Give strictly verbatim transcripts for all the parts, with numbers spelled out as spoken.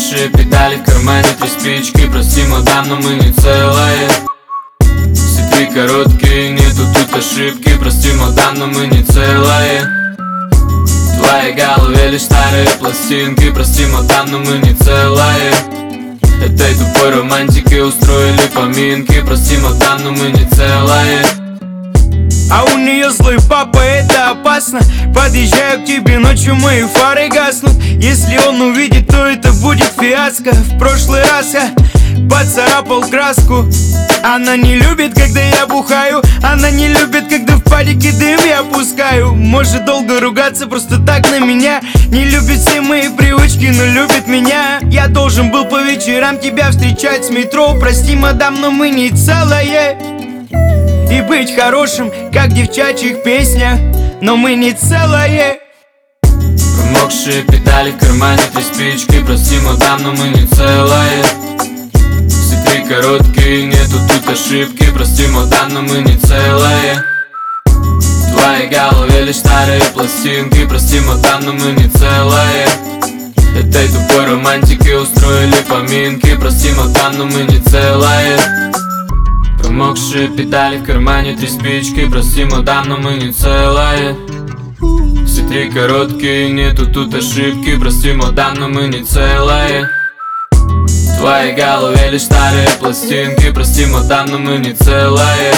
Промокшие педали в кармане, три спички. Прости, мадам, но мы не целые. Все три короткие, нету тут ошибки. Прости, мадам, но мы не целые. В твоей голове лишь старые пластинки. Прости, мадам, но мы не целые. Этой тупой романтике устроили поминки. Прости, мадам, но мы не целые. А у нее злой папа, это опасно. Подъезжаю к тебе ночью, мои фары гаснут. Если он увидит, то это будет фиаско. В прошлый раз я поцарапал краску. Она не любит, когда я бухаю. Она не любит, когда в падике дым я пускаю. Может долго ругаться просто так на меня. Не любит все мои привычки, но любит меня. Я должен был по вечерам тебя встречать с метро. Прости, мадам, но мы не целые. И быть хорошим, как в девчачьих песнях. Но мы не целые. Промокшие педали в кармане, три спички. Прости, мадам, но мы не целые. Все три короткие, нету тут ошибки. Прости, мадам, но мы не целые. В твоей голове лишь старые пластинки. Прости, мадам, но мы не целые. Этой тупой романтике устроили поминки. Прости, мадам, но мы не целые. Промокшие педали в кармане, три спички. Прости, мадам, но мы не целые. Все три короткие, нету тут ошибки. Прости, мадам, но мы не целые. В твоей голове лишь старые пластинки. Прости, мадам, но мы не целые.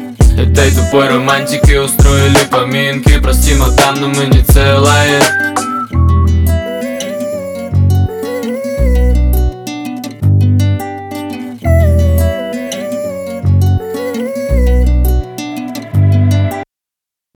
Этой тупой романтике устроили поминки. Прости, мадам, но мы не целые.